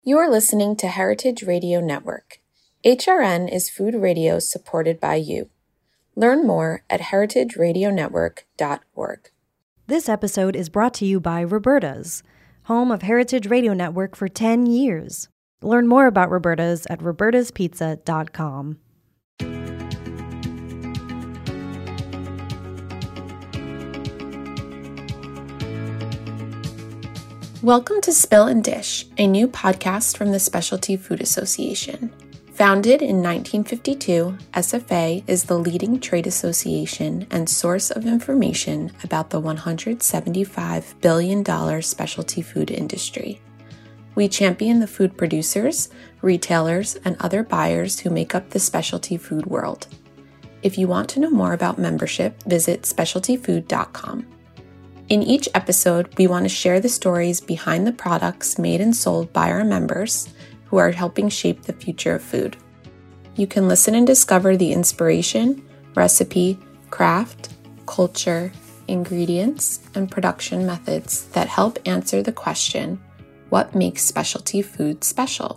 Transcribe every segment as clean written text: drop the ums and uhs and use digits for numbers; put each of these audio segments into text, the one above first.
You are listening to Heritage Radio Network. HRN is food radio supported by you. Learn more at heritageradionetwork.org. This episode is brought to you by Roberta's, home of Heritage Radio Network for 10 years. Learn more about Roberta's at robertaspizza.com. Welcome to Spill and Dish, a new podcast from the Specialty Food Association. Founded in 1952, SFA is the leading trade association and source of information about the $175 billion specialty food industry. We champion the food producers, retailers, and other buyers who make up the specialty food world. If you want to know more about membership, visit specialtyfood.com. In each episode, we want to share the stories behind the products made and sold by our members who are helping shape the future of food. You can listen and discover the inspiration, recipe, craft, culture, ingredients, and production methods that help answer the question, what makes specialty food special?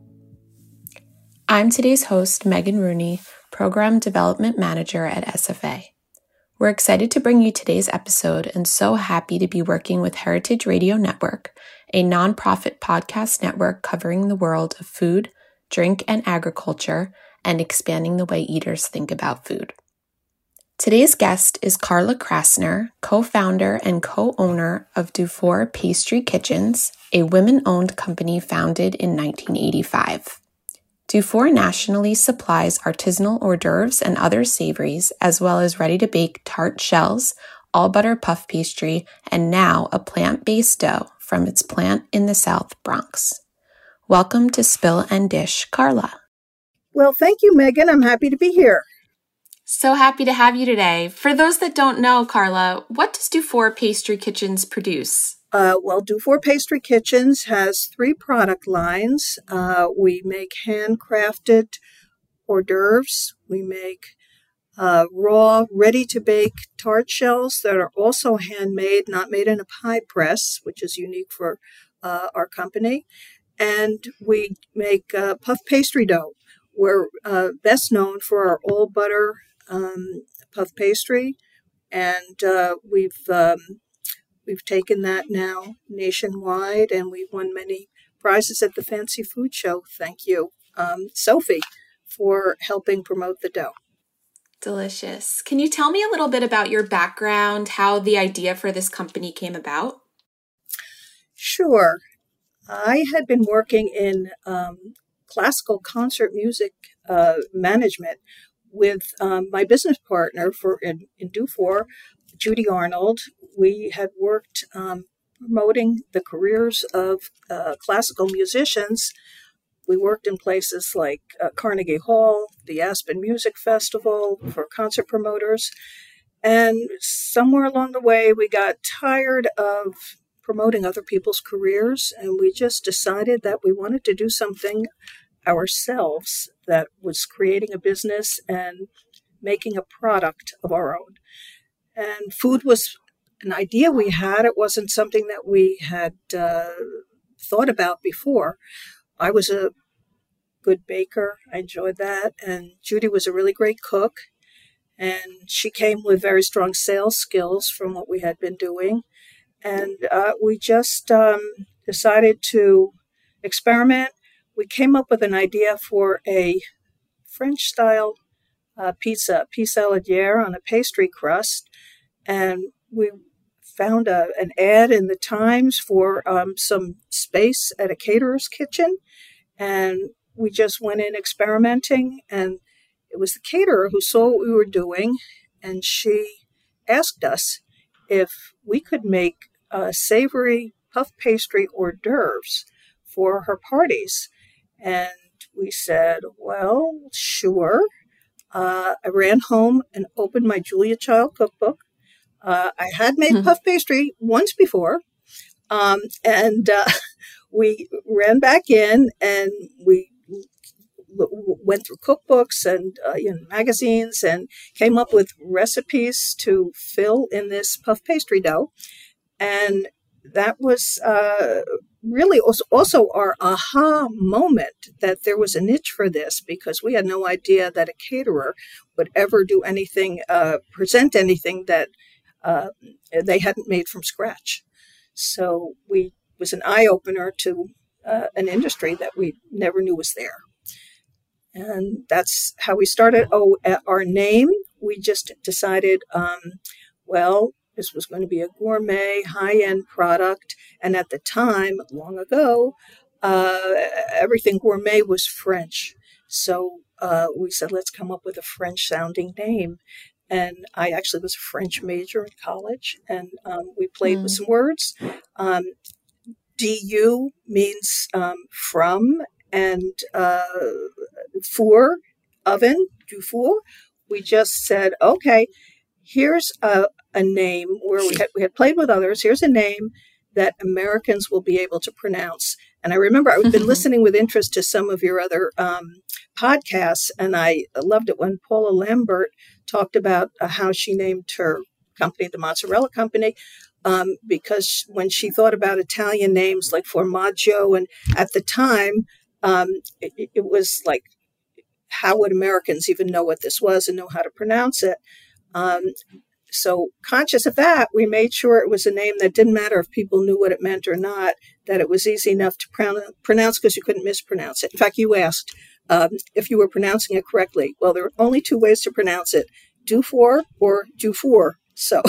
I'm today's host, Megan Rooney, Program Development Manager at SFA. We're excited to bring you today's episode and so happy to be working with Heritage Radio Network, a nonprofit podcast network covering the world of food, drink, and agriculture, and expanding the way eaters think about food. Today's guest is Carla Krasner, co-founder and co-owner of Dufour Pastry Kitchens, a women-owned company founded in 1985. Dufour nationally supplies artisanal hors d'oeuvres and other savories, as well as ready-to-bake tart shells, all-butter puff pastry, and now a plant-based dough from its plant in the South Bronx. Welcome to Spill and Dish, Carla. Well, thank you, Megan. I'm happy to be here. So happy to have you today. For those that don't know, Carla, what does Dufour Pastry Kitchens produce? Dufour Pastry Kitchens has 3 product lines. We make handcrafted hors d'oeuvres. We make raw, ready-to-bake tart shells that are also handmade, not made in a pie press, which is unique for our company. And we make puff pastry dough. We're best known for our all-butter puff pastry, and we've taken that now nationwide, and we've won many prizes at the Fancy Food Show. Thank you, Sophie, for helping promote the dough. Delicious. Can you tell me a little bit about your background, how the idea for this company came about? Sure. I had been working in classical concert music management with my business partner in Dufour, Judy Arnold. We had worked promoting the careers of classical musicians. We worked in places like Carnegie Hall, the Aspen Music Festival for concert promoters. And somewhere along the way, we got tired of promoting other people's careers, and we just decided that we wanted to do something ourselves that was creating a business and making a product of our own. And food was an idea we had. It wasn't something that we had thought about before. I was a good baker. I enjoyed that. And Judy was a really great cook. And she came with very strong sales skills from what we had been doing. And we just decided to experiment. We came up with an idea for a French-style pizza, pizza saladière on a pastry crust. And we found an ad in the Times for some space at a caterer's kitchen. And we just went in experimenting. And it was the caterer who saw what we were doing. And she asked us if we could make savory puff pastry hors d'oeuvres for her parties. And we said, well, sure. I ran home and opened my Julia Child cookbook. I had made puff pastry once before, and we ran back in and we went through cookbooks and magazines and came up with recipes to fill in this puff pastry dough. And that was really also our aha moment that there was a niche for this, because we had no idea that a caterer would ever do anything, present anything that they hadn't made from scratch. So it was an eye-opener to an industry that we never knew was there. And that's how we started. Our name, we just decided, this was going to be a gourmet, high-end product. And at the time, long ago, everything gourmet was French. So we said, let's come up with a French-sounding name. And I actually was a French major in college, and we played with some words. Du means from, and four, oven, du four. We just said, okay, here's a name where we had played with others. Here's a name that Americans will be able to pronounce. And I remember I've been listening with interest to some of your other podcasts, and I loved it when Paula Lambert talked about how she named her company, the Mozzarella Company, because when she thought about Italian names like Formaggio, and at the time, it was like, how would Americans even know what this was and know how to pronounce it? So conscious of that, we made sure it was a name that didn't matter if people knew what it meant or not, that it was easy enough to pronounce because you couldn't mispronounce it. In fact, you asked if you were pronouncing it correctly. Well, there are only two ways to pronounce it, Dufour or Dufour. So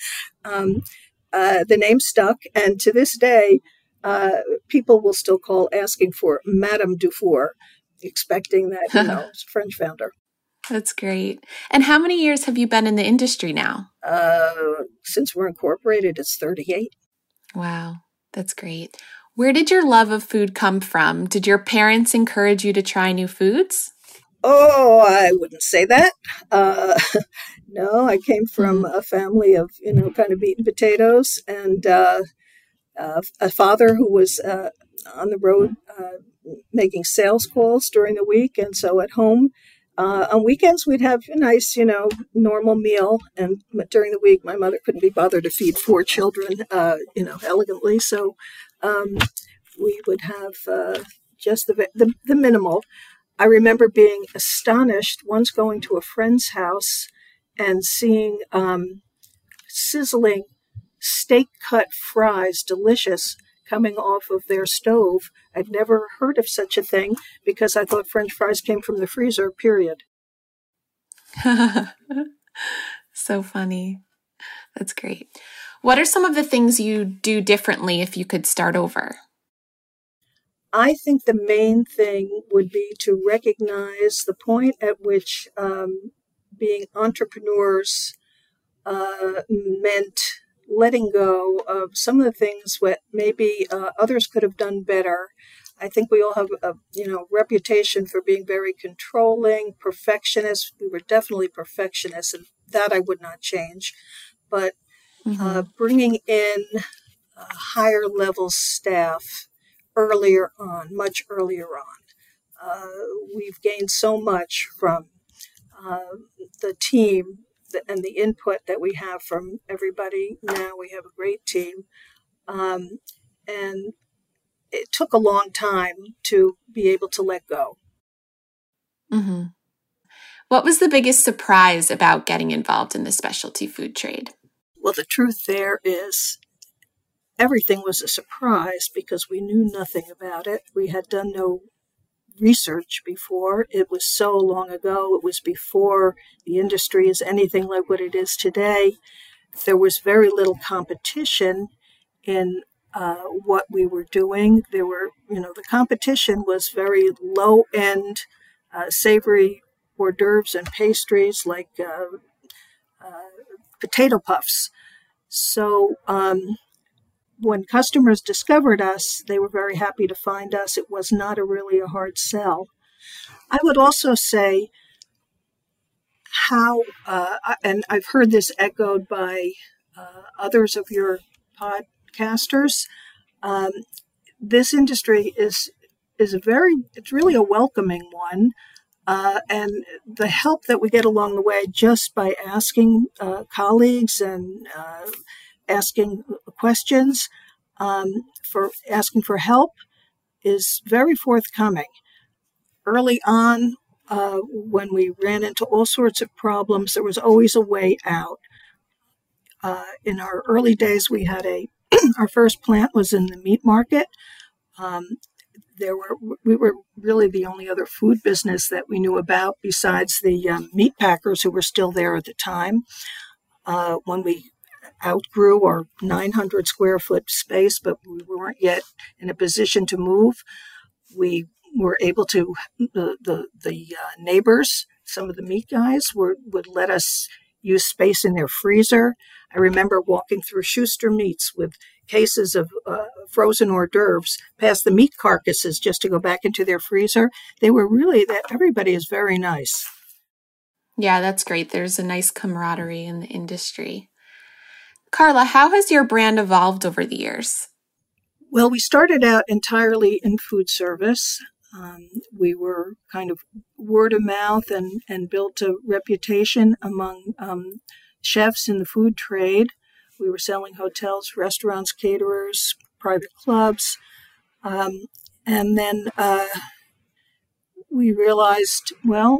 the name stuck, and to this day, people will still call asking for Madame Dufour, expecting that, it's a French founder. That's great. And how many years have you been in the industry now? Since we're incorporated, it's 38. Wow, that's great. Where did your love of food come from? Did your parents encourage you to try new foods? Oh, I wouldn't say that. No, I came from a family of, kind of meat and potatoes, and a father who was on the road making sales calls during the week. And so at home, on weekends, we'd have a nice, normal meal. And during the week, my mother couldn't be bothered to feed 4 children, elegantly. So we would have just the minimal. I remember being astonished once going to a friend's house and seeing sizzling steak-cut fries, delicious, coming off of their stove. I'd never heard of such a thing because I thought French fries came from the freezer, period. So funny. That's great. What are some of the things you do differently if you could start over? I think the main thing would be to recognize the point at which being entrepreneurs meant letting go of some of the things that maybe others could have done better. I think we all have a reputation for being very controlling, perfectionists. We were definitely perfectionists, and that I would not change. But bringing in higher level staff much earlier on. We've gained so much from the team and the input that we have from everybody. Now we have a great team. And it took a long time to be able to let go. Mm-hmm. What was the biggest surprise about getting involved in the specialty food trade? Well, the truth there is everything was a surprise because we knew nothing about it. We had done no research before. It was so long ago. It was before the industry is anything like what it is today. There was very little competition in what we were doing. There were, the competition was very low-end, savory hors d'oeuvres and pastries like potato puffs. So when customers discovered us, they were very happy to find us. It was not really a hard sell. I would also say how, and I've heard this echoed by others of your podcasters, this industry is it's really a welcoming one. And the help that we get along the way just by asking colleagues and asking questions, for asking for help is very forthcoming. Early on, when we ran into all sorts of problems, there was always a way out. In our early days, we had our first plant was in the meat market. We were really the only other food business that we knew about besides the meat packers who were still there at the time. When we outgrew our 900 square foot space, but we weren't yet in a position to move, we were able to, the neighbors, some of the meat guys would let us use space in their freezer. I remember walking through Schuster Meats with cases of frozen hors d'oeuvres past the meat carcasses just to go back into their freezer. They were everybody is very nice. Yeah, that's great. There's a nice camaraderie in the industry. Carla, how has your brand evolved over the years? Well, we started out entirely in food service. We were kind of word of mouth and built a reputation among chefs in the food trade. We were selling hotels, restaurants, caterers, private clubs. And then we realized, well,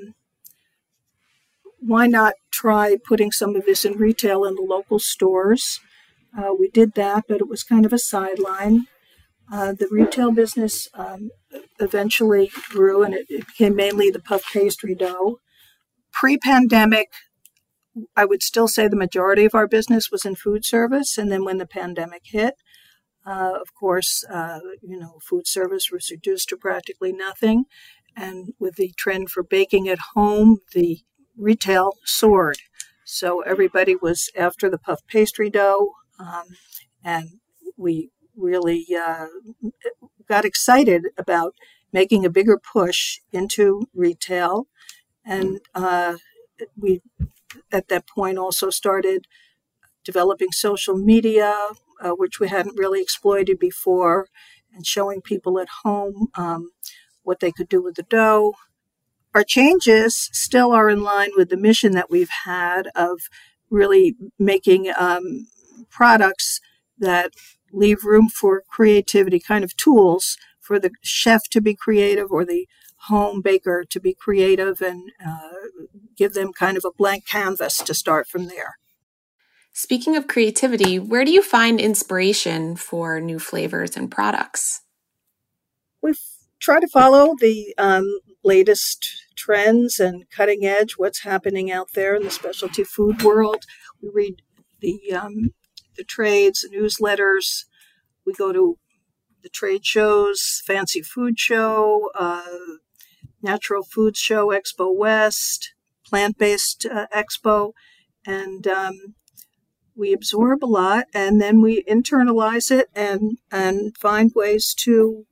why not try putting some of this in retail in the local stores? We did that, but it was kind of a sideline. The retail business eventually grew, and it became mainly the puff pastry dough. Pre-pandemic, I would still say the majority of our business was in food service, and then when the pandemic hit, of course, food service was reduced to practically nothing, and with the trend for baking at home, the retail soared. So everybody was after the puff pastry dough, and we really got excited about making a bigger push into retail. And we, at that point, also started developing social media, which we hadn't really exploited before, and showing people at home what they could do with the dough. Our changes still are in line with the mission that we've had of really making products that leave room for creativity, kind of tools for the chef to be creative or the home baker to be creative, and give them kind of a blank canvas to start from there. Speaking of creativity, where do you find inspiration for new flavors and products? We try to follow the latest trends and cutting edge, what's happening out there in the specialty food world. We read the trades, the newsletters. We go to the trade shows, Fancy Food Show, Natural Food Show, Expo West, Plant-Based Expo, and we absorb a lot, and then we internalize it and find ways to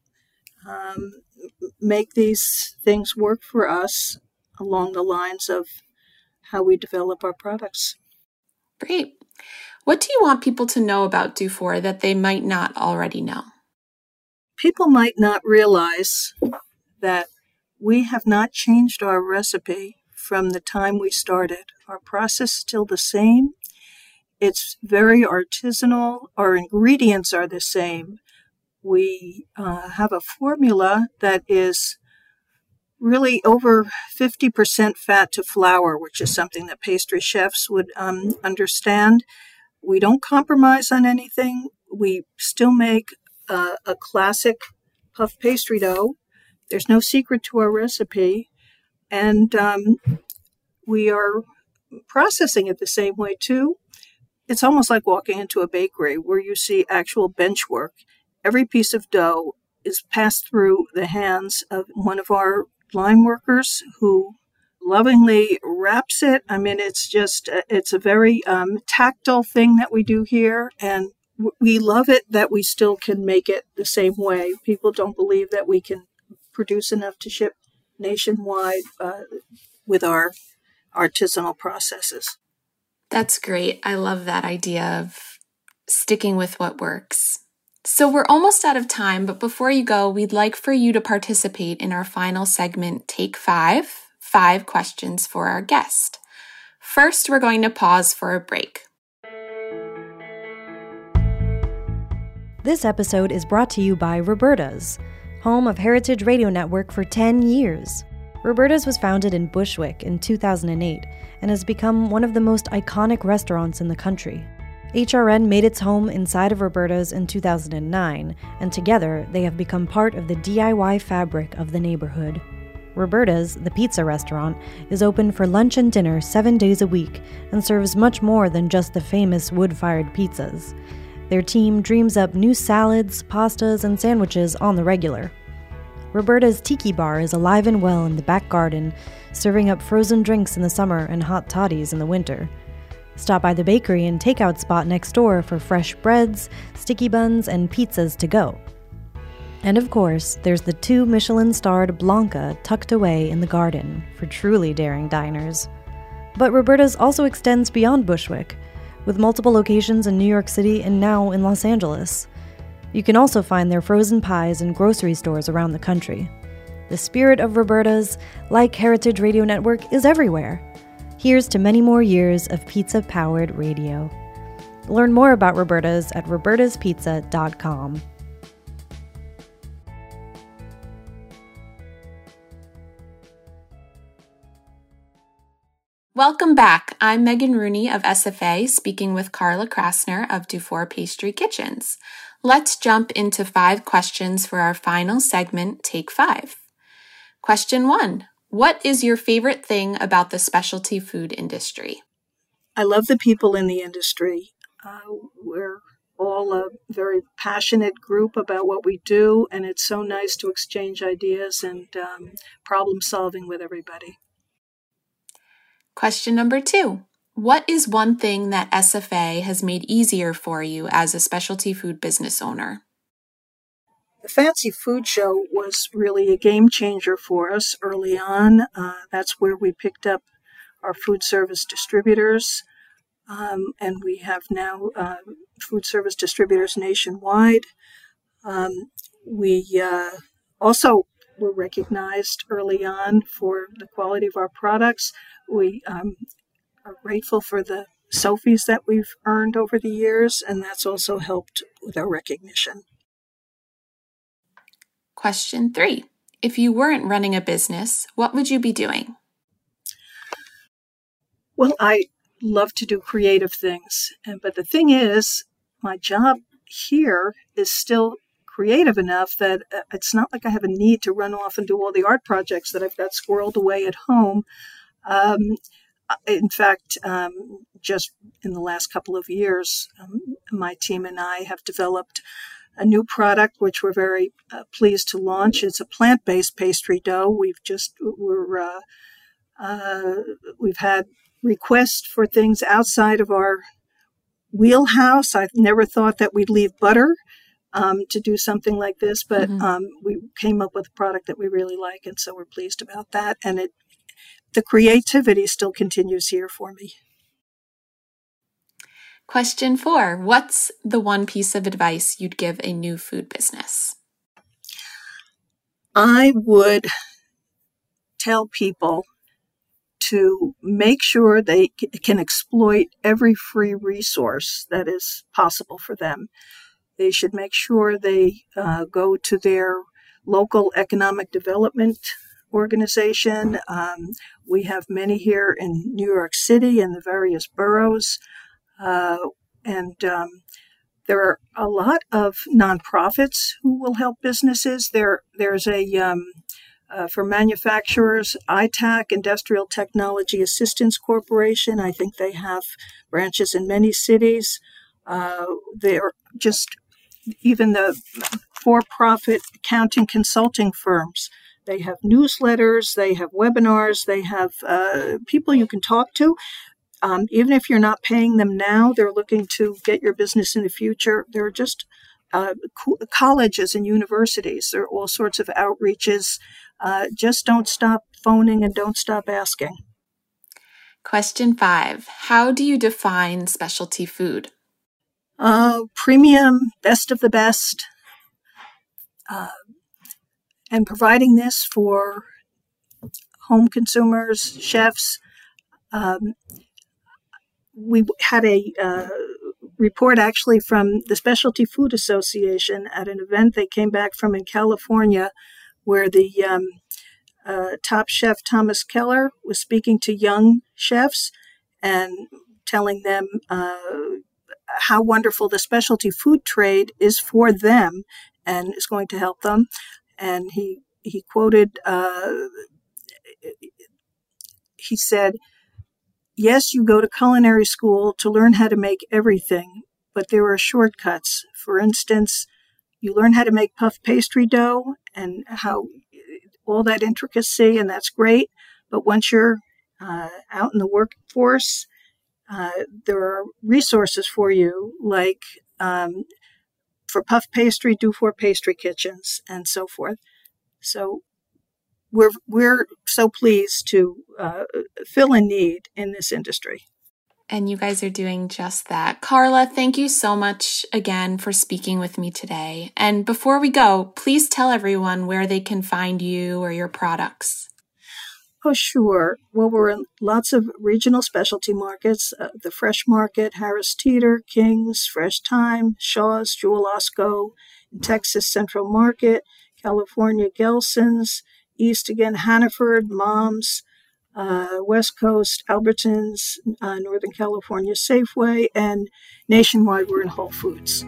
make these things work for us along the lines of how we develop our products. Great. What do you want people to know about Dufour that they might not already know? People might not realize that we have not changed our recipe from the time we started. Our process is still the same. It's very artisanal. Our ingredients are the same. We have a formula that is really over 50% fat to flour, which is something that pastry chefs would understand. We don't compromise on anything. We still make a classic puff pastry dough. There's no secret to our recipe. And we are processing it the same way, too. It's almost like walking into a bakery where you see actual bench work. Every piece of dough is passed through the hands of one of our line workers who lovingly wraps it. I mean, it's a very tactile thing that we do here, and we love it that we still can make it the same way. People don't believe that we can produce enough to ship nationwide with our artisanal processes. That's great. I love that idea of sticking with what works. So we're almost out of time, but before you go, we'd like for you to participate in our final segment, Take 5 questions for our guest. First, we're going to pause for a break. This episode is brought to you by Roberta's, home of Heritage Radio Network for 10 years. Roberta's was founded in Bushwick in 2008 and has become one of the most iconic restaurants in the country. HRN made its home inside of Roberta's in 2009, and together they have become part of the DIY fabric of the neighborhood. Roberta's, the pizza restaurant, is open for lunch and dinner 7 days a week and serves much more than just the famous wood-fired pizzas. Their team dreams up new salads, pastas, and sandwiches on the regular. Roberta's Tiki Bar is alive and well in the back garden, serving up frozen drinks in the summer and hot toddies in the winter. Stop by the bakery and takeout spot next door for fresh breads, sticky buns, and pizzas to go. And of course, there's the 2 Michelin-starred Blanca tucked away in the garden for truly daring diners. But Roberta's also extends beyond Bushwick, with multiple locations in New York City and now in Los Angeles. You can also find their frozen pies in grocery stores around the country. The spirit of Roberta's, like Heritage Radio Network, is everywhere. Here's to many more years of pizza-powered radio. Learn more about Roberta's at robertaspizza.com. Welcome back. I'm Megan Rooney of SFA, speaking with Carla Krasner of Dufour Pastry Kitchens. Let's jump into 5 questions for our final segment, Take 5. Question 1. What is your favorite thing about the specialty food industry? I love the people in the industry. We're all a very passionate group about what we do, and it's so nice to exchange ideas and problem solving with everybody. Question number 2. What is one thing that SFA has made easier for you as a specialty food business owner? The Fancy Food Show was really a game changer for us early on. That's where we picked up our food service distributors, and we have now food service distributors nationwide. We also were recognized early on for the quality of our products. We are grateful for the Sophies that we've earned over the years, and that's also helped with our recognition. Question 3. If you weren't running a business, what would you be doing? Well, I love to do creative things, but the thing is, my job here is still creative enough that it's not like I have a need to run off and do all the art projects that I've got squirreled away at home. In fact, just in the last couple of years, my team and I have developed a new product which we're very pleased to launch. It's a plant-based pastry dough. We've had requests for things outside of our wheelhouse. I've never thought that we'd leave butter to do something like this, but we came up with a product that we really like, and so we're pleased about that. And the creativity still continues here for me. Question 4. What's the one piece of advice you'd give a new food business? I would tell people to make sure they can exploit every free resource that is possible for them. They should make sure they go to their local economic development organization. We have many here in New York City and the various boroughs. And there are a lot of nonprofits who will help businesses. There's for manufacturers, ITAC, Industrial Technology Assistance Corporation. I think they have branches in many cities. They're just even the for-profit accounting consulting firms. They have newsletters, they have webinars, they have people you can talk to. Even if you're not paying them now, they're looking to get your business in the future. There are just colleges and universities. There are all sorts of outreaches. Just don't stop phoning and don't stop asking. Question 5. How do you define specialty food? Premium, best of the best. And providing this for home consumers, chefs. We had a report actually from the Specialty Food Association at an event they came back from in California, where the top chef Thomas Keller was speaking to young chefs and telling them how wonderful the specialty food trade is for them and is going to help them. And he quoted, he said, "Yes, you go to culinary school to learn how to make everything, but there are shortcuts. For instance, you learn how to make puff pastry dough and how all that intricacy, and that's great. But once you're out in the workforce, there are resources for you, like for puff pastry, do for pastry kitchens, and so forth." So we're so pleased to fill a need in this industry. And you guys are doing just that. Carla, thank you so much again for speaking with me today. And before we go, please tell everyone where they can find you or your products. Oh, sure. Well, we're in lots of regional specialty markets, the Fresh Market, Harris Teeter, King's, Fresh Thyme, Shaw's, Jewel Osco, in Texas Central Market, California Gelson's, East again Hannaford, Mom's, West Coast Albertsons, Northern California Safeway, and nationwide we're in Whole Foods.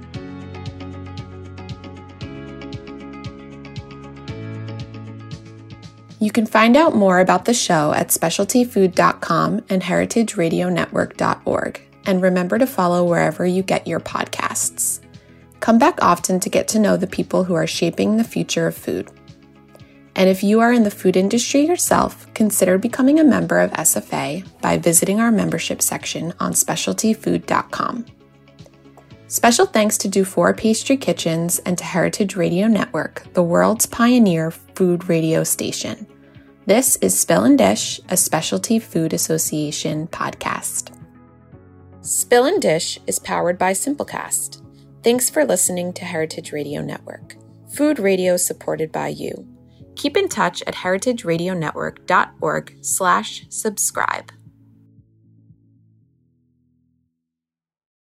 You can find out more about the show at specialtyfood.com and heritageradionetwork.org. And remember to follow wherever you get your podcasts. Come back often to get to know the people who are shaping the future of food. And if you are in the food industry yourself, consider becoming a member of SFA by visiting our membership section on specialtyfood.com. Special thanks to Dufour Pastry Kitchens and to Heritage Radio Network, the world's pioneer food radio station. This is Spill and Dish, a Specialty Food Association podcast. Spill and Dish is powered by Simplecast. Thanks for listening to Heritage Radio Network, food radio supported by you. Keep in touch at heritageradionetwork.org/subscribe.